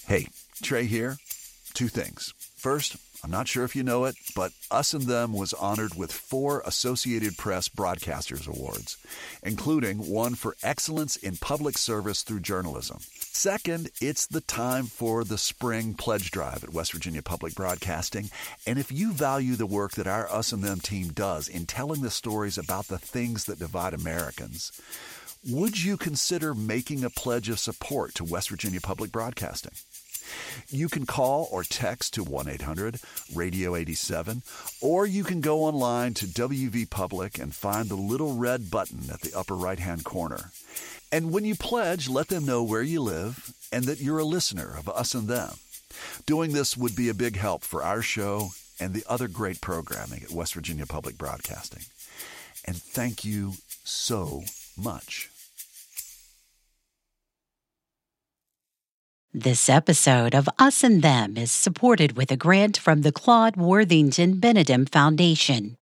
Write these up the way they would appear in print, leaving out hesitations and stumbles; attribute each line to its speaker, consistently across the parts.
Speaker 1: Hey, Trey here. Two things. First, I'm not sure if you know it, but Us and Them was honored with 4 Associated Press Broadcasters Awards, including one for excellence in public service through journalism. Second, it's the time for the spring pledge drive at West Virginia Public Broadcasting. And if you value the work that our Us and Them team does in telling the stories about the things that divide Americans, would you consider making a pledge of support to West Virginia Public Broadcasting? You can call or text to 1-800-RADIO-87, or you can go online to WV Public and find the little red button at the upper right-hand corner. And when you pledge, let them know where you live and that you're a listener of Us and Them. Doing this would be a big help for our show and the other great programming at West Virginia Public Broadcasting. And thank you so much.
Speaker 2: This episode of Us and Them is supported with a grant from the Claude Worthington Benedum Foundation.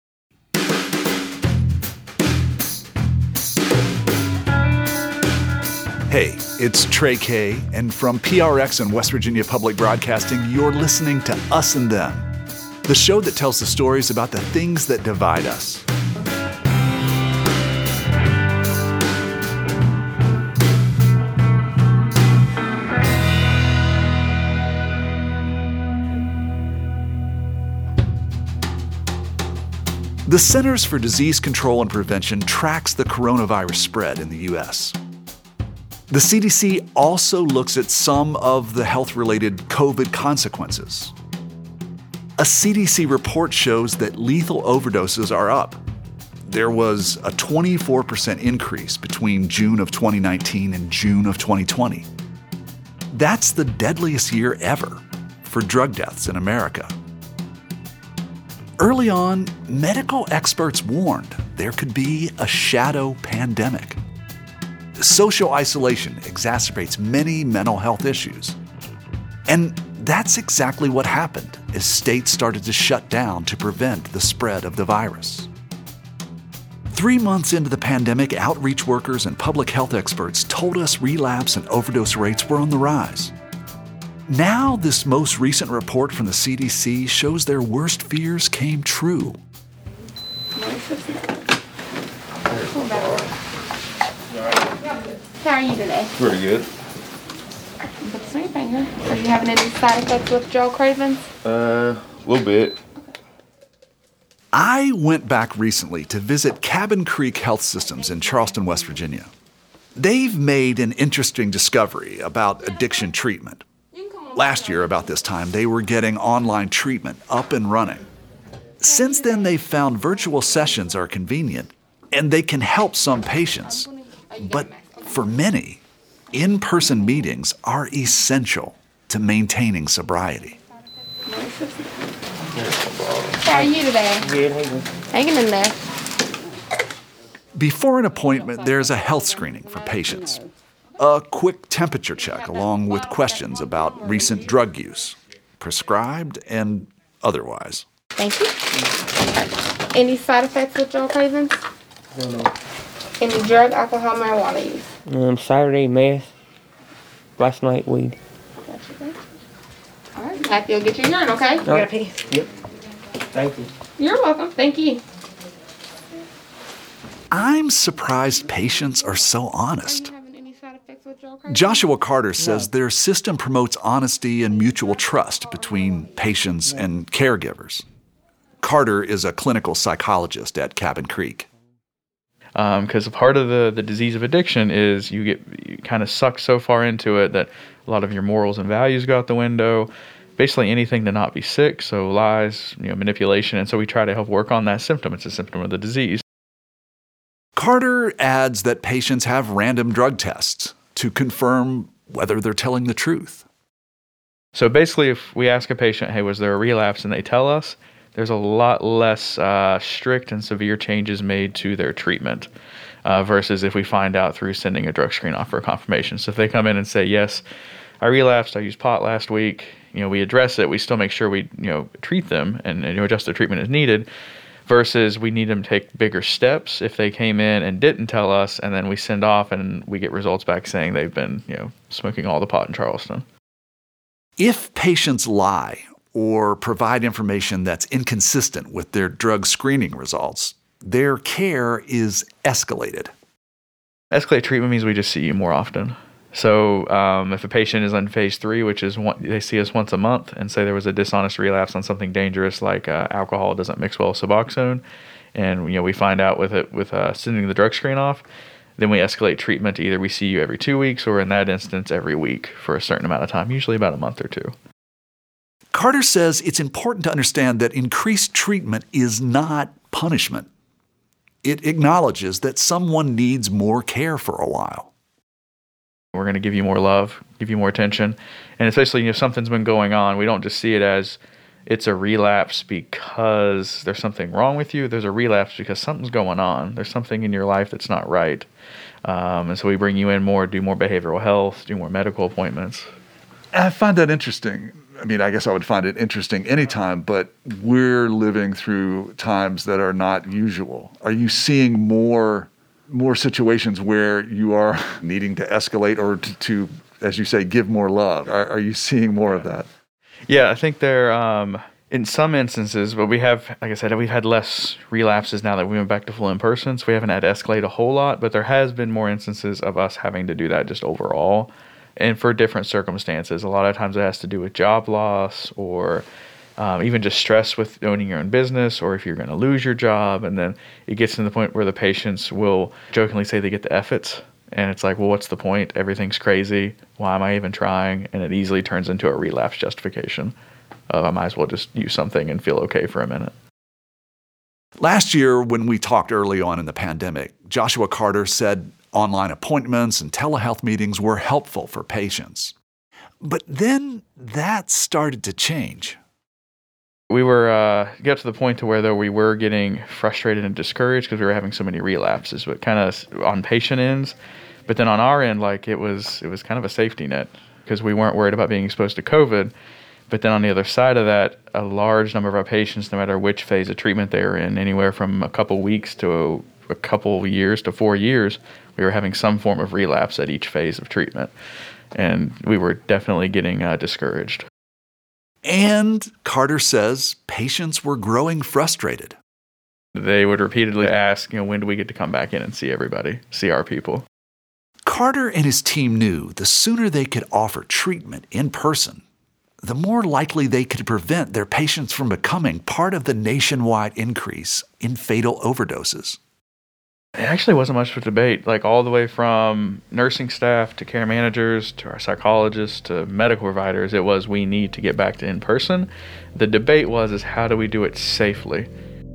Speaker 1: Hey, it's Trey K, and from PRX and West Virginia Public Broadcasting, you're listening to Us and Them, the show that tells the stories about the things that divide us. The Centers for Disease Control and Prevention tracks the coronavirus spread in the U.S. The CDC also looks at some of the health-related COVID consequences. A CDC report shows that lethal overdoses are up. There was a 24% increase between June of 2019 and June of 2020. That's the deadliest year ever for drug deaths in America. Early on, medical experts warned there could be a shadow pandemic. Social isolation exacerbates many mental health issues. And that's exactly what happened as states started to shut down to prevent the spread of the virus. 3 months into the pandemic, outreach workers and public health experts told us relapse and overdose rates were on the rise. Now, this most recent report from the CDC shows their worst fears came true.
Speaker 3: How are you today?
Speaker 4: Pretty good.
Speaker 3: What's on your finger? Are you having any side effects with Joe Cravens?
Speaker 4: A little bit.
Speaker 1: I went back recently to visit Cabin Creek Health Systems in Charleston, West Virginia. They've made an interesting discovery about addiction treatment. Last year, about this time, they were getting online treatment up and running. Since then, they've found virtual sessions are convenient, and they can help some patients. But for many, in-person meetings are essential to maintaining sobriety.
Speaker 3: How are you today?
Speaker 4: Good.
Speaker 3: Hanging in there.
Speaker 1: Before an appointment, there's a health screening for patients. A quick temperature check along with questions about recent drug use, prescribed and otherwise.
Speaker 3: Thank you. Any side effects with Joe Cravens?
Speaker 5: No.
Speaker 3: Any drug, alcohol, marijuana use?
Speaker 5: Saturday, meth. Last night, weed.
Speaker 3: Gotcha. All right. Happy you'll get your urine, okay? You gotta pee.
Speaker 5: Yep. Thank you.
Speaker 3: You're welcome. Thank you.
Speaker 1: I'm surprised patients are so honest.
Speaker 3: Are you having any side effects with Joe Cravens?
Speaker 1: Joshua Carter says their system promotes honesty and mutual trust between patients and caregivers. Carter is a clinical psychologist at Cabin Creek.
Speaker 6: Because part of the disease of addiction is you kind of suck so far into it that a lot of your morals and values go out the window. Basically anything to not be sick, so lies, manipulation. And so we try to help work on that symptom. It's a symptom of the disease.
Speaker 1: Carter adds that patients have random drug tests to confirm whether they're telling the truth.
Speaker 6: So basically, if we ask a patient, hey, was there a relapse, and they tell us, there's a lot less strict and severe changes made to their treatment versus if we find out through sending a drug screen off for confirmation. So if they come in and say, yes, I relapsed, I used pot last week, we address it, we still make sure we, treat them and adjust their treatment as needed. Versus we need them to take bigger steps if they came in and didn't tell us, and then we send off and we get results back saying they've been, smoking all the pot in Charleston.
Speaker 1: If patients lie or provide information that's inconsistent with their drug screening results, their care is escalated.
Speaker 6: Escalate treatment means we just see you more often. So if a patient is on phase 3, which is they see us once a month, and say there was a dishonest relapse on something dangerous like alcohol doesn't mix well with Suboxone, and we find out with sending the drug screen off, then we escalate treatment to either we see you every 2 weeks or in that instance every week for a certain amount of time, usually about a month or two.
Speaker 1: Carter says it's important to understand that increased treatment is not punishment. It acknowledges that someone needs more care for a while.
Speaker 6: We're going to give you more love, give you more attention. And especially if something's been going on, we don't just see it as it's a relapse because there's something wrong with you. There's a relapse because something's going on. There's something in your life that's not right. And so we bring you in more, do more behavioral health, do more medical appointments.
Speaker 7: I find that interesting. I mean, I guess I would find it interesting anytime, but we're living through times that are not usual. Are you seeing more situations where you are needing to escalate or to, as you say, give more love? Are you seeing more of that?
Speaker 6: Yeah, I think there, in some instances, but we have, like I said, we've had less relapses now that we went back to full in-person, so we haven't had to escalate a whole lot, but there has been more instances of us having to do that just overall, and for different circumstances. A lot of times it has to do with job loss or even just stress with owning your own business, or if you're going to lose your job, and then it gets to the point where the patients will jokingly say they get the F-its, and it's like, well, what's the point? Everything's crazy. Why am I even trying? And it easily turns into a relapse justification of I might as well just use something and feel okay for a minute.
Speaker 1: Last year, when we talked early on in the pandemic, Joshua Carter said online appointments and telehealth meetings were helpful for patients. But then that started to change.
Speaker 6: We were got to the point to where though we were getting frustrated and discouraged because we were having so many relapses, but kind of on patient ends. But then on our end, like it was kind of a safety net because we weren't worried about being exposed to COVID. But then on the other side of that, a large number of our patients, no matter which phase of treatment they were in, anywhere from a couple weeks to a couple years to 4 years, we were having some form of relapse at each phase of treatment. And we were definitely getting discouraged.
Speaker 1: And Carter says patients were growing frustrated.
Speaker 6: They would repeatedly ask, when do we get to come back in and see everybody, see our people?
Speaker 1: Carter and his team knew the sooner they could offer treatment in person, the more likely they could prevent their patients from becoming part of the nationwide increase in fatal overdoses.
Speaker 6: It actually wasn't much of a debate, like all the way from nursing staff to care managers to our psychologists to medical providers. It was, we need to get back to in-person. The debate is how do we do it safely?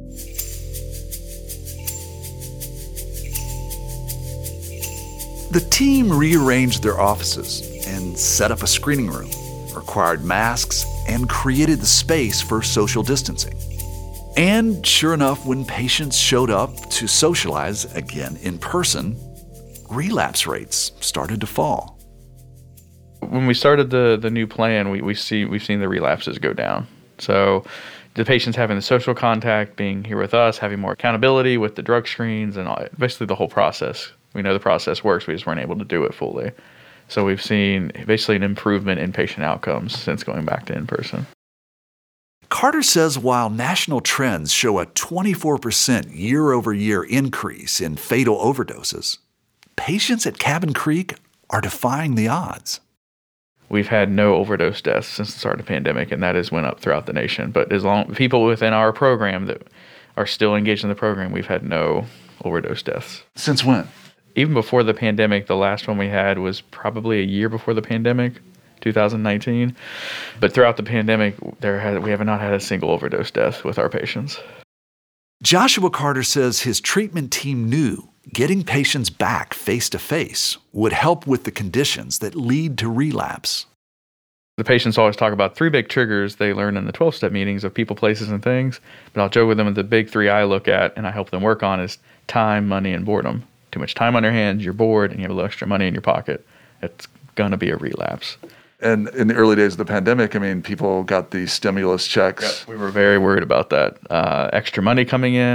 Speaker 1: The team rearranged their offices and set up a screening room, required masks, and created the space for social distancing. And sure enough, when patients showed up to socialize again in person, relapse rates started to fall.
Speaker 6: When we started the new plan, we've seen the relapses go down. So the patients having the social contact, being here with us, having more accountability with the drug screens and basically the whole process. We know the process works, we just weren't able to do it fully. So we've seen basically an improvement in patient outcomes since going back to in-person.
Speaker 1: Carter says while national trends show a 24% year-over-year increase in fatal overdoses, patients at Cabin Creek are defying the odds.
Speaker 6: We've had no overdose deaths since the start of the pandemic, and that has went up throughout the nation. But as long people within our program that are still engaged in the program, we've had no overdose deaths.
Speaker 7: Since when?
Speaker 6: Even before the pandemic, the last one we had was probably a year before the pandemic. 2019, but throughout the pandemic, we have not had a single overdose death with our patients.
Speaker 1: Joshua Carter says his treatment team knew getting patients back face-to-face would help with the conditions that lead to relapse.
Speaker 6: The patients always talk about 3 big triggers they learn in the 12-step meetings of people, places, and things, but I'll joke with them that the big 3 I look at and I help them work on is time, money, and boredom. Too much time on your hands, you're bored, and you have a little extra money in your pocket. It's going to be a relapse.
Speaker 7: And in the early days of the pandemic, I mean, people got the stimulus checks.
Speaker 6: Yep. We were very worried about that. Extra money coming in,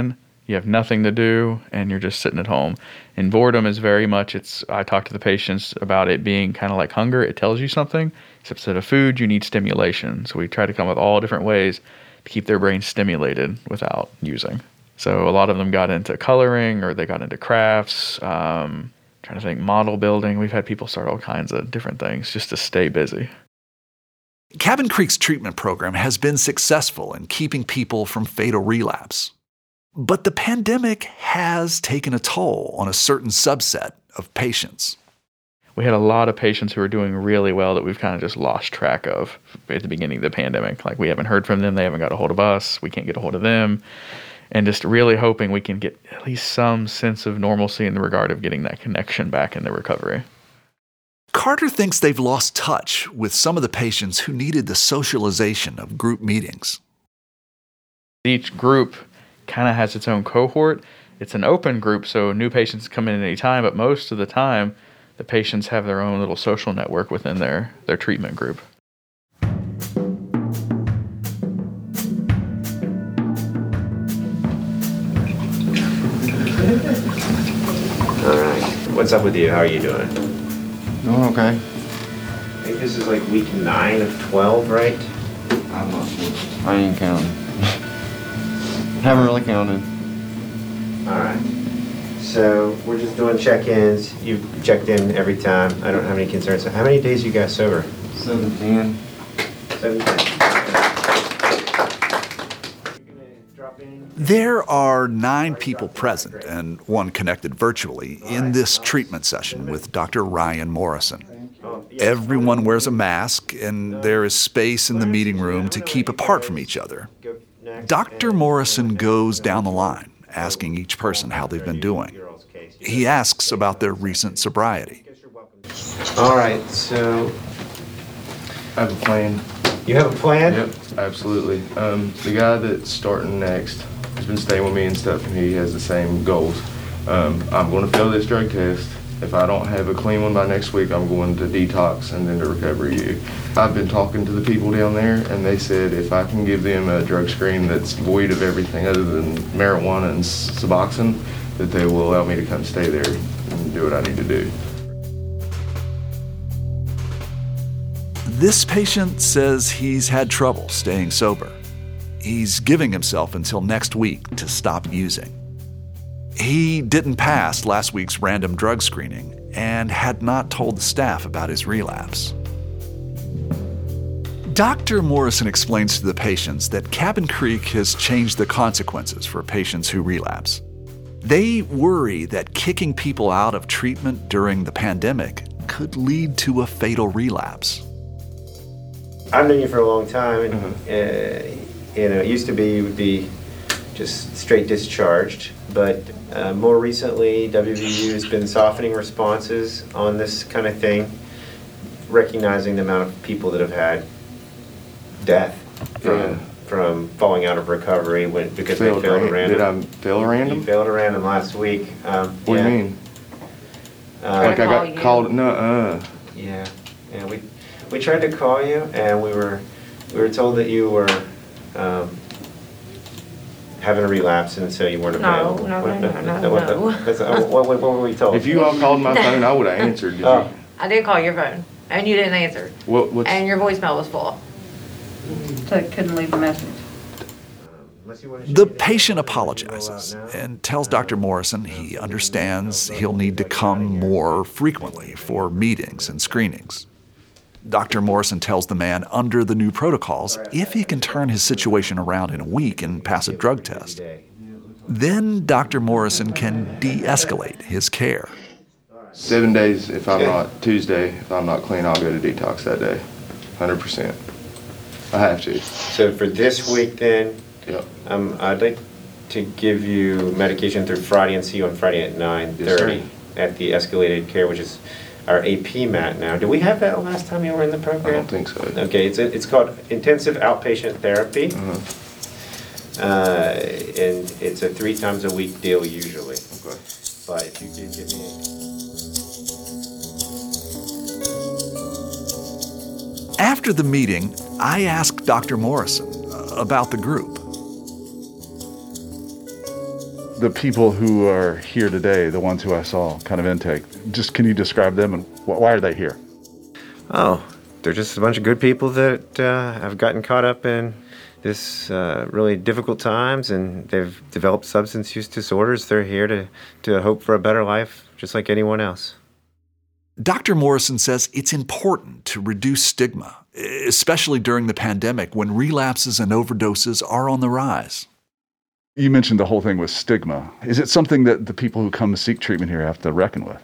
Speaker 6: you have nothing to do, and you're just sitting at home. And boredom is very much, I talk to the patients about it being kind of like hunger. It tells you something. Except instead of food, you need stimulation. So we try to come up with all different ways to keep their brain stimulated without using. So a lot of them got into coloring, or they got into crafts, trying to think, model building. We've had people start all kinds of different things just to stay busy.
Speaker 1: Cabin Creek's treatment program has been successful in keeping people from fatal relapse. But the pandemic has taken a toll on a certain subset of patients.
Speaker 6: We had a lot of patients who were doing really well that we've kind of just lost track of at the beginning of the pandemic. Like, we haven't heard from them. They haven't got a hold of us. We can't get a hold of them. And just really hoping we can get at least some sense of normalcy in the regard of getting that connection back in the recovery.
Speaker 1: Carter thinks they've lost touch with some of the patients who needed the socialization of group meetings.
Speaker 6: Each group kind of has its own cohort. It's an open group, so new patients come in at any time, but most of the time, the patients have their own little social network within their treatment group.
Speaker 8: All right. What's up with you? How are you doing?
Speaker 4: Doing okay.
Speaker 8: I think this is like week 9 of 12, right?
Speaker 4: I'm not sure. I ain't counting. Haven't really counted.
Speaker 8: All right. So we're just doing check-ins. You've checked in every time. I don't have any concerns. So how many days you guys sober?
Speaker 4: 17.
Speaker 8: 17.
Speaker 1: There are 9 people present and 1 connected virtually in this treatment session with Dr. Ryan Morrison. Everyone wears a mask, and there is space in the meeting room to keep apart from each other. Dr. Morrison goes down the line, asking each person how they've been doing. He asks about their recent sobriety.
Speaker 8: All right, so
Speaker 4: I have a plan.
Speaker 8: you have a plan?
Speaker 4: Yep, absolutely. The guy that's starting next has been staying with me and stuff, and he has the same goals. I'm going to fail this drug test. If I don't have a clean one by next week, I'm going to detox and then to Recovery U. I've been talking to the people down there, and they said if I can give them a drug screen that's void of everything other than marijuana and Suboxone, that they will allow me to come stay there and do what I need to do.
Speaker 1: This patient says he's had trouble staying sober. He's giving himself until next week to stop using. He didn't pass last week's random drug screening and had not told the staff about his relapse. Dr. Morrison explains to the patients that Cabin Creek has changed the consequences for patients who relapse. They worry that kicking people out of treatment during the pandemic could lead to a fatal relapse.
Speaker 8: I've known you for a long time, and it used to be you would be just straight discharged, but more recently, WVU has been softening responses on this kind of thing, recognizing the amount of people that have had death from falling out of recovery because they failed a random.
Speaker 4: Did I fail a random?
Speaker 8: You failed a random last week.
Speaker 4: What do you mean? Like I got called? No.
Speaker 8: Yeah. We tried to call you, and we were told that you were having a relapse, and so you weren't available.
Speaker 3: No.
Speaker 8: What were we told?
Speaker 4: If you all called my phone, I would have answered. Did you?
Speaker 9: I did call your phone, and you didn't answer.
Speaker 4: What's
Speaker 9: And your voicemail was full.
Speaker 3: So it couldn't leave a message.
Speaker 1: The patient apologizes and tells Dr. Morrison he understands he'll need to come more frequently for meetings and screenings. Dr. Morrison tells the man under the new protocols if he can turn his situation around in a week and pass a drug test. Then Dr. Morrison can de-escalate his care.
Speaker 4: 7 days if I'm not, Tuesday, if I'm not clean, I'll go to detox that day. 100%. I have to.
Speaker 8: So for this week then,
Speaker 4: Yep.
Speaker 8: I'd like to give you medication through Friday and see you on Friday at 9:30 at the escalated care, which is our AP mat now. Did we have that last time you were in the program?
Speaker 4: I don't think so.
Speaker 8: Okay, it's called intensive outpatient therapy. And it's a 3 times a week deal usually.
Speaker 4: Okay.
Speaker 8: But if you could give me
Speaker 1: After the meeting, I asked Dr. Morrison about the group.
Speaker 7: the people who are here today, the ones who I saw kind of intake, just can you describe them and why are they here?
Speaker 8: Oh, they're just a bunch of good people that have gotten caught up in this really difficult times, and they've developed substance use disorders. They're here to hope for a better life, just like anyone else.
Speaker 1: Dr. Morrison says it's important to reduce stigma, especially during the pandemic when relapses and overdoses are on the rise.
Speaker 7: You mentioned the whole thing with stigma. Is it something that the people who come to seek treatment here have to reckon with?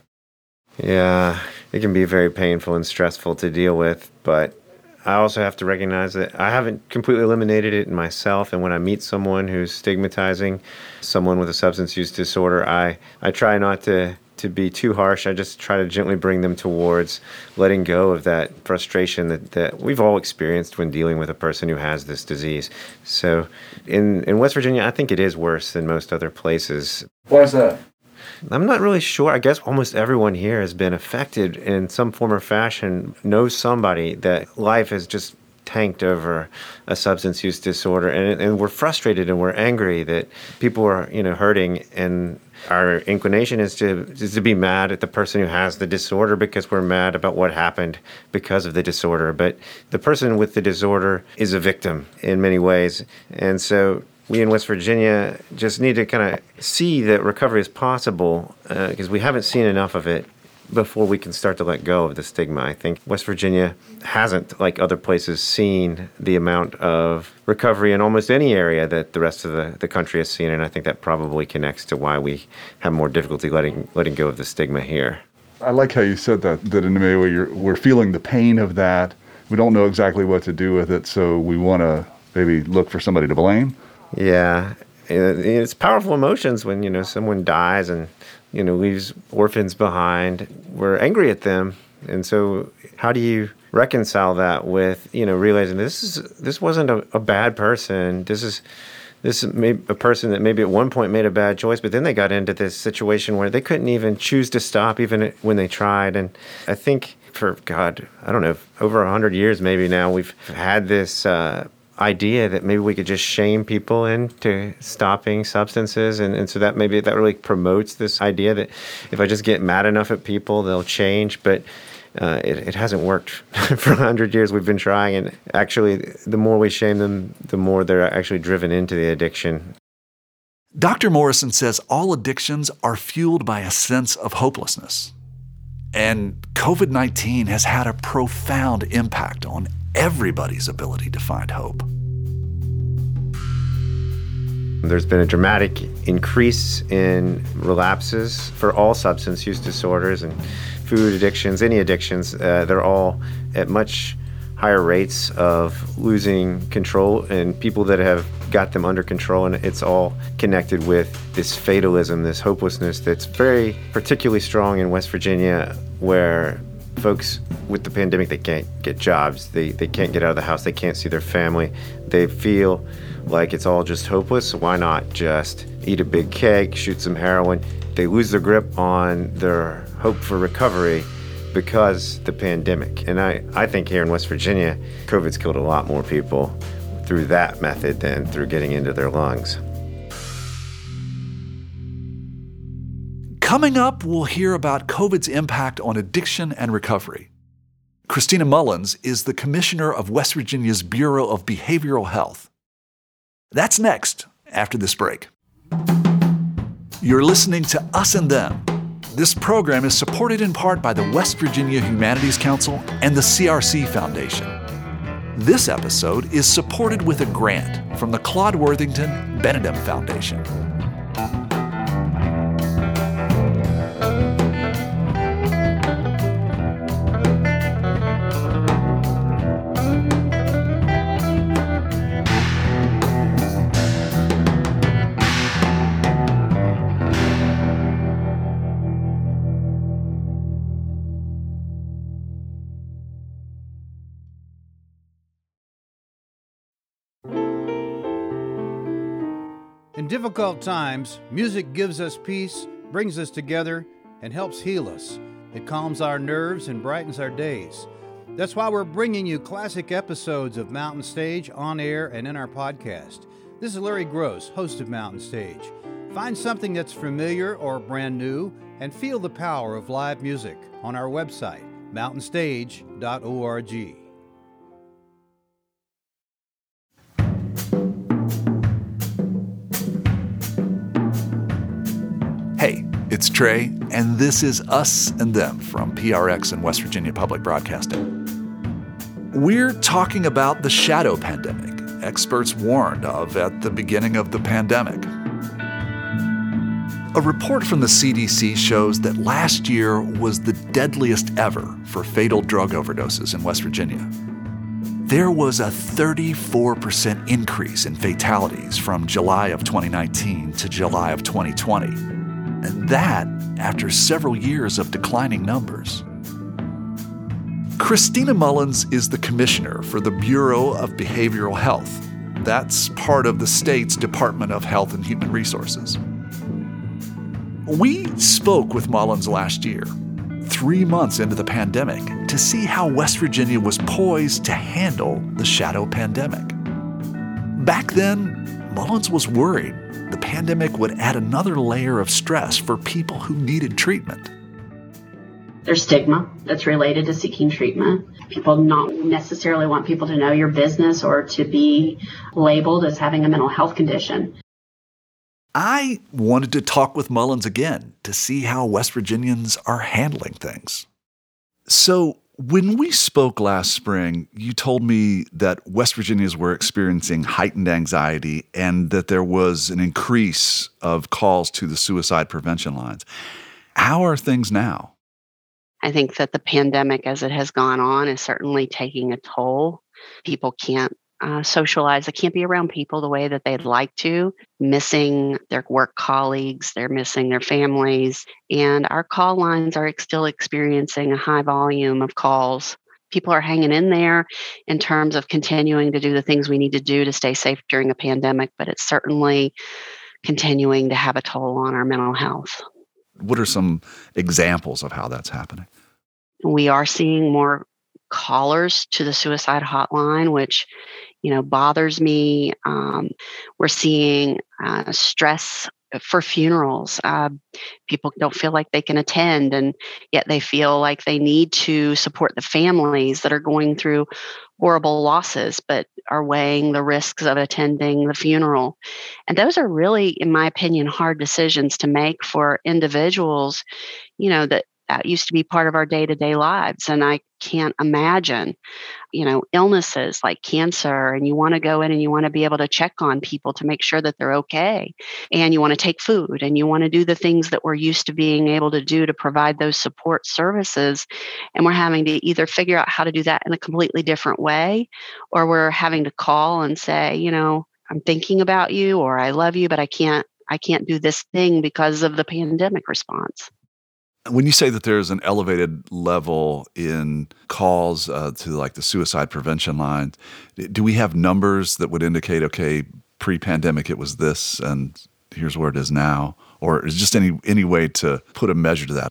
Speaker 8: Yeah, it can be very painful and stressful to deal with, but I also have to recognize that I haven't completely eliminated it in myself, and when I meet someone who's stigmatizing someone with a substance use disorder, I try not to be too harsh. I just try to gently bring them towards letting go of that frustration that we've all experienced when dealing with a person who has this disease. So in West Virginia, I think it is worse than most other places.
Speaker 7: Why is that?
Speaker 8: I'm not really sure. I guess almost everyone here has been affected in some form or fashion, knows somebody that life has just tanked over a substance use disorder, and we're frustrated and we're angry that people are hurting, and our inclination is to be mad at the person who has the disorder because we're mad about what happened because of the disorder. But the person with the disorder is a victim in many ways, and so we in West Virginia just need to kind of see that recovery is possible because we haven't seen enough of it before we can start to let go of the stigma. I think West Virginia hasn't, like other places, seen the amount of recovery in almost any area that the rest of the country has seen, and I think that probably connects to why we have more difficulty letting go of the stigma here.
Speaker 7: I like how you said that in a way we're feeling the pain of that. We don't know exactly what to do with it, so we want to maybe look for somebody to blame.
Speaker 8: Yeah, it's powerful emotions when, someone dies and, leaves orphans behind. We're angry at them. And so how do you reconcile that with, realizing this wasn't a bad person. This is a person that maybe at one point made a bad choice, but then they got into this situation where they couldn't even choose to stop even when they tried. And I think for, I don't know, over 100 years maybe now, we've had this idea that maybe we could just shame people into stopping substances, and so that maybe that really promotes this idea that if I just get mad enough at people, they'll change. But it hasn't worked. For 100 years we've been trying, and actually the more we shame them, the more they're actually driven into the addiction.
Speaker 1: Dr. Morrison says all addictions are fueled by a sense of hopelessness. And COVID-19 has had a profound impact on everybody's ability to find hope.
Speaker 8: There's been a dramatic increase in relapses for all substance use disorders and food addictions, any addictions. They're all at much higher rates of losing control, and people that have got them under control, and it's all connected with this fatalism, this hopelessness that's very particularly strong in West Virginia, where folks with the pandemic, they can't get jobs, they can't get out of the house, they can't see their family, they feel like it's all just hopeless. So why not just eat a big cake, shoot some heroin? They lose their grip on their hope for recovery because the pandemic. And I think here in West Virginia, COVID's killed a lot more people through that method than through getting into their lungs.
Speaker 1: Coming up, we'll hear about COVID's impact on addiction and recovery. Christina Mullins is the commissioner of West Virginia's Bureau of Behavioral Health. That's next, after this break. You're listening to Us and Them. This program is supported in part by the West Virginia Humanities Council and the CRC Foundation. This episode is supported with a grant from the Claude Worthington Benedum Foundation.
Speaker 10: In difficult times, music gives us peace, brings us together, and helps heal us. It calms our nerves and brightens our days. That's why we're bringing you classic episodes of Mountain Stage on air and in our podcast. This is Larry Gross, host of Mountain Stage. Find something that's familiar or brand new and feel the power of live music on our website, mountainstage.org.
Speaker 1: Hey, it's Trey, and this is Us and Them from PRX and West Virginia Public Broadcasting. We're talking about the shadow pandemic experts warned of at the beginning of the pandemic. A report from the CDC shows that last year was the deadliest ever for fatal drug overdoses in West Virginia. There was a 34% increase in fatalities from July of 2019 to July of 2020. And that after several years of declining numbers. Christina Mullins is the commissioner for the Bureau of Behavioral Health. That's part of the state's Department of Health and Human Resources. We spoke with Mullins last year, 3 months into the pandemic, to see how West Virginia was poised to handle the shadow pandemic. Back then, Mullins was worried the pandemic would add another layer of stress for people who needed treatment.
Speaker 11: There's stigma that's related to seeking treatment. People not necessarily want people to know your business or to be labeled as having a mental health condition.
Speaker 1: I wanted to talk with Mullins again to see how West Virginians are handling things. So, when we spoke last spring, you told me that West Virginians were experiencing heightened anxiety and that there was an increase of calls to the suicide prevention lines. How are things now?
Speaker 11: I think that the pandemic, as it has gone on, is certainly taking a toll. People can't socialize. They can't be around people the way that they'd like to, missing their work colleagues, they're missing their families, and our call lines are still experiencing a high volume of calls. People are hanging in there in terms of continuing to do the things we need to do to stay safe during a pandemic, but it's certainly continuing to have a toll on our mental health.
Speaker 1: What are some examples of how that's happening?
Speaker 11: We are seeing more callers to the suicide hotline, which, bothers me. We're seeing stress for funerals. People don't feel like they can attend, and yet they feel like they need to support the families that are going through horrible losses, but are weighing the risks of attending the funeral. And those are really, in my opinion, hard decisions to make for individuals, that used to be part of our day-to-day lives. And I can't imagine, illnesses like cancer, and you want to go in and you want to be able to check on people to make sure that they're okay. And you want to take food and you want to do the things that we're used to being able to do to provide those support services. And we're having to either figure out how to do that in a completely different way, or we're having to call and say, I'm thinking about you, or I love you, but I can't do this thing because of the pandemic response.
Speaker 1: When you say that there's an elevated level in calls to like the suicide prevention line, do we have numbers that would indicate, okay, pre-pandemic it was this and here's where it is now? Or is just any way to put a measure to that?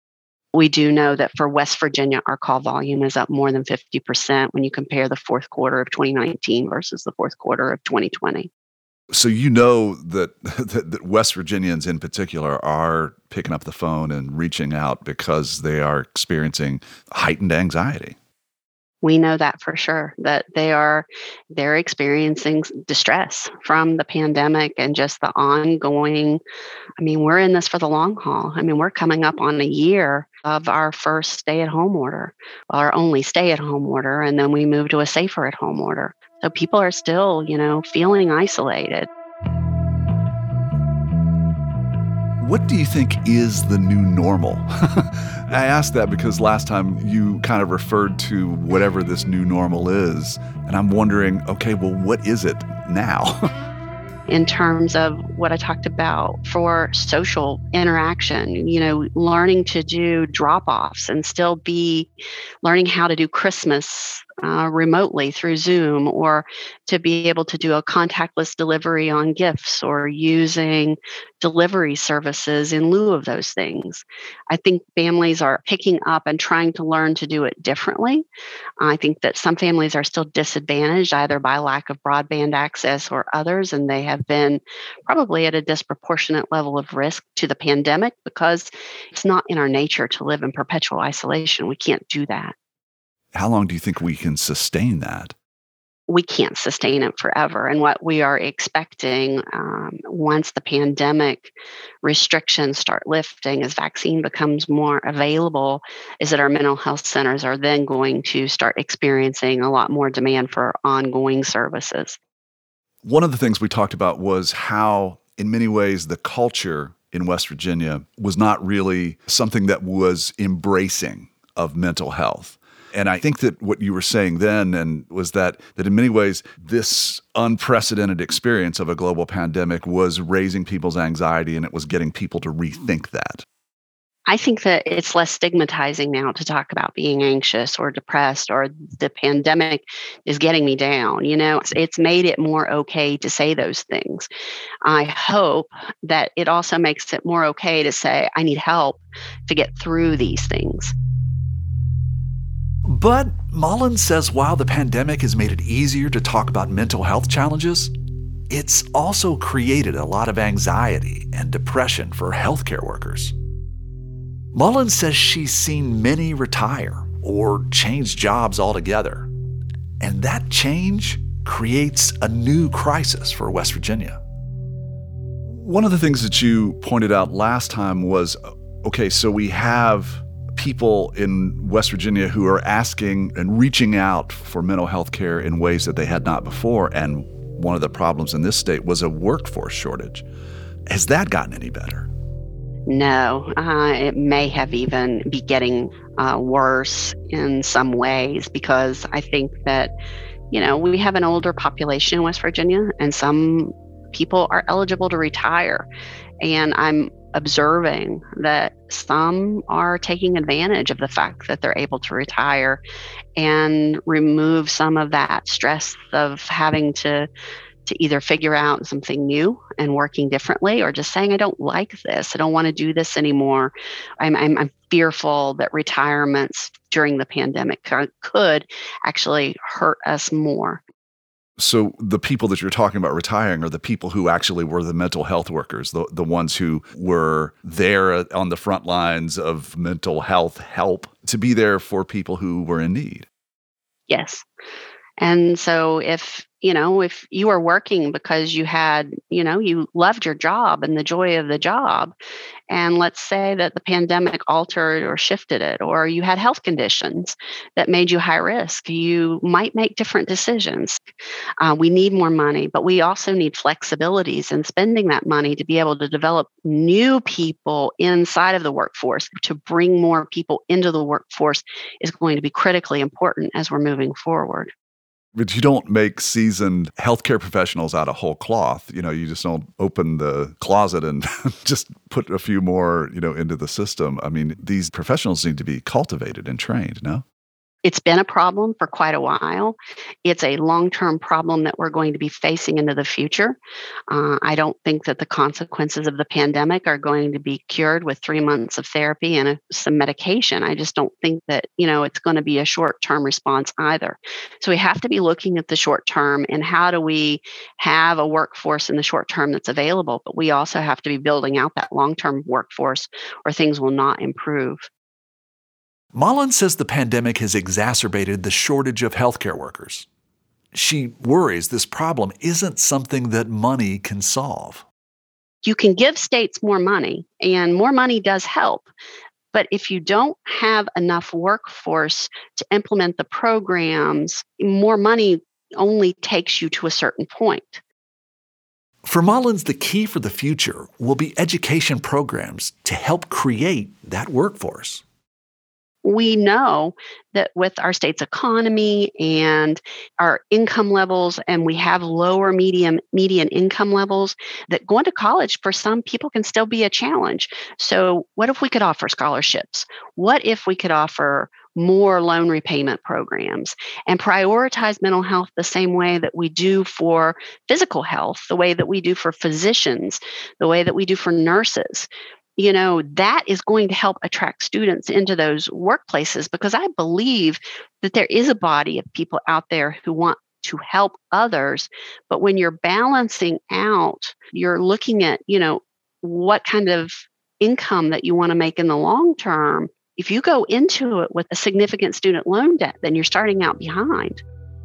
Speaker 11: We do know that for West Virginia, our call volume is up more than 50% when you compare the fourth quarter of 2019 versus the fourth quarter of 2020.
Speaker 1: So you know that West Virginians in particular are picking up the phone and reaching out because they are experiencing heightened anxiety.
Speaker 11: We know that for sure, that they're experiencing distress from the pandemic and just the ongoing. We're in this for the long haul. We're coming up on a year of our first stay-at-home order, our only stay-at-home order, and then we move to a safer-at-home order. So people are still, feeling isolated.
Speaker 1: What do you think is the new normal? I asked that because last time you kind of referred to whatever this new normal is, and I'm wondering, okay, well, what is it now?
Speaker 11: In terms of what I talked about for social interaction, learning to do drop-offs and still be learning how to do Christmas remotely through Zoom, or to be able to do a contactless delivery on gifts, or using delivery services in lieu of those things. I think families are picking up and trying to learn to do it differently. I think that some families are still disadvantaged either by lack of broadband access or others, and they have been probably at a disproportionate level of risk to the pandemic because it's not in our nature to live in perpetual isolation. We can't do that.
Speaker 1: How long do you think we can sustain that?
Speaker 11: We can't sustain it forever. And what we are expecting once the pandemic restrictions start lifting, as vaccine becomes more available, is that our mental health centers are then going to start experiencing a lot more demand for ongoing services.
Speaker 1: One of the things we talked about was how, in many ways, the culture in West Virginia was not really something that was embracing of mental health. And I think that what you were saying then was that in many ways, this unprecedented experience of a global pandemic was raising people's anxiety, and it was getting people to rethink that.
Speaker 11: I think that it's less stigmatizing now to talk about being anxious or depressed or the pandemic is getting me down. It's made it more okay to say those things. I hope that it also makes it more okay to say, I need help to get through these things.
Speaker 1: But Mullins says while the pandemic has made it easier to talk about mental health challenges, it's also created a lot of anxiety and depression for healthcare workers. Mullins says she's seen many retire or change jobs altogether, and that change creates a new crisis for West Virginia. One of the things that you pointed out last time was, okay, so we have people in West Virginia who are asking and reaching out for mental health care in ways that they had not before. And one of the problems in this state was a workforce shortage. Has that gotten any better?
Speaker 11: No, it may have even be getting worse in some ways, because I think that, we have an older population in West Virginia, and some people are eligible to retire. And I'm observing that some are taking advantage of the fact that they're able to retire and remove some of that stress of having to either figure out something new and working differently, or just saying, I don't like this. I don't want to do this anymore. I'm fearful that retirements during the pandemic could actually hurt us more.
Speaker 1: So the people that you're talking about retiring are the people who actually were the mental health workers, the ones who were there on the front lines of mental health help to be there for people who were in need.
Speaker 11: Yes. And so if you are working because you had, you loved your job and the joy of the job, and let's say that the pandemic altered or shifted it, or you had health conditions that made you high risk, you might make different decisions. We need more money, but we also need flexibilities in spending that money to be able to develop new people inside of the workforce. To bring more people into the workforce is going to be critically important as we're moving forward.
Speaker 1: But you don't make seasoned healthcare professionals out of whole cloth. You just don't open the closet and just put a few more, into the system. I mean, these professionals need to be cultivated and trained, no?
Speaker 11: It's been a problem for quite a while. It's a long-term problem that we're going to be facing into the future. I don't think that the consequences of the pandemic are going to be cured with 3 months of therapy and some medication. I just don't think that, it's going to be a short-term response either. So we have to be looking at the short term and how do we have a workforce in the short term that's available, but we also have to be building out that long-term workforce or things will not improve.
Speaker 1: Mullins says the pandemic has exacerbated the shortage of healthcare workers. She worries this problem isn't something that money can solve.
Speaker 11: You can give states more money, and more money does help. But if you don't have enough workforce to implement the programs, more money only takes you to a certain point.
Speaker 1: For Mullins, the key for the future will be education programs to help create that workforce.
Speaker 11: We know that with our state's economy and our income levels, and we have lower median income levels, that going to college for some people can still be a challenge. So what if we could offer scholarships? What if we could offer more loan repayment programs, and prioritize mental health the same way that we do for physical health, the way that we do for physicians, the way that we do for nurses. That is going to help attract students into those workplaces, because I believe that there is a body of people out there who want to help others. But when you're balancing out, you're looking at, what kind of income that you want to make in the long term. If you go into it with a significant student loan debt, then you're starting out behind.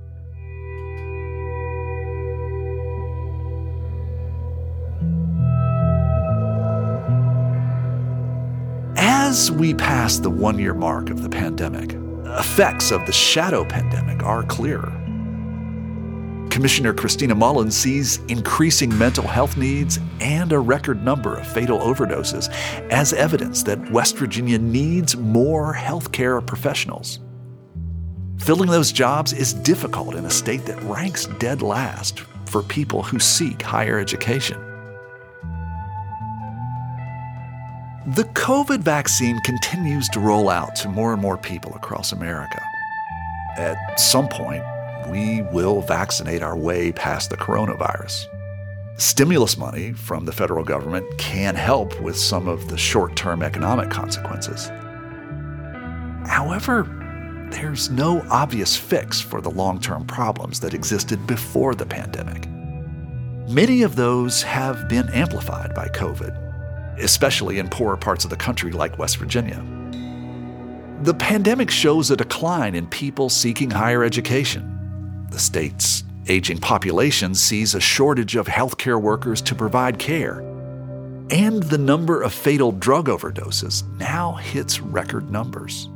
Speaker 1: As we pass the 1-year mark of the pandemic, effects of the shadow pandemic are clearer. Commissioner Christina Mullins sees increasing mental health needs and a record number of fatal overdoses as evidence that West Virginia needs more healthcare professionals. Filling those jobs is difficult in a state that ranks dead last for people who seek higher education. The COVID vaccine continues to roll out to more and more people across America. At some point, we will vaccinate our way past the coronavirus. Stimulus money from the federal government can help with some of the short-term economic consequences. However, there's no obvious fix for the long-term problems that existed before the pandemic. Many of those have been amplified by COVID, especially in poorer parts of the country like West Virginia. The pandemic shows a decline in people seeking higher education. The state's aging population sees a shortage of healthcare workers to provide care. And the number of fatal drug overdoses now hits record numbers.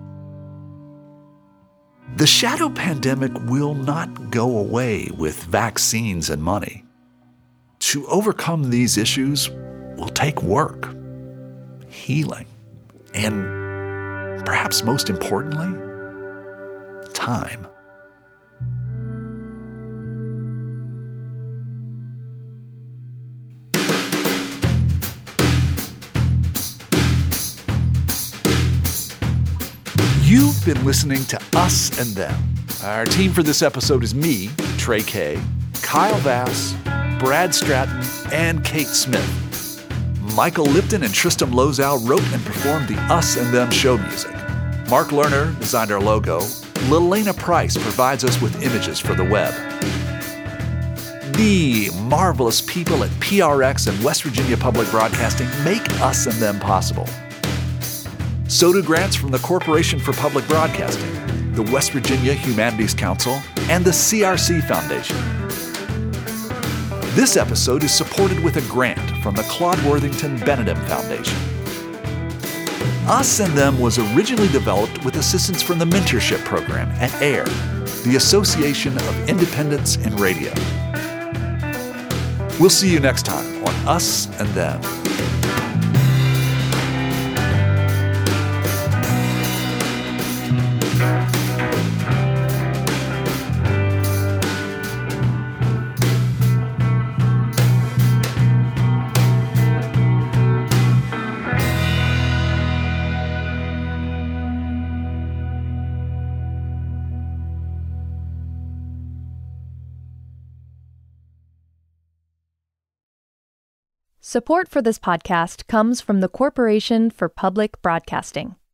Speaker 1: The shadow pandemic will not go away with vaccines and money. To overcome these issues will take work, healing, and perhaps most importantly, time. You've been listening to Us and Them. Our team for this episode is me, Trey Kay, Kyle Vass, Brad Stratton, and Kate Smith. Michael Lipton and Tristam Lozow wrote and performed the Us and Them show music. Mark Lerner designed our logo. Lelena Price provides us with images for the web. The marvelous people at PRX and West Virginia Public Broadcasting make Us and Them possible. So do grants from the Corporation for Public Broadcasting, the West Virginia Humanities Council, and the CRC Foundation. This episode is supported with a grant from the Claude Worthington Benedum Foundation. Us and Them was originally developed with assistance from the mentorship program at AIR, the Association of Independents in Radio. We'll see you next time on Us and Them.
Speaker 12: Support for this podcast comes from the Corporation for Public Broadcasting.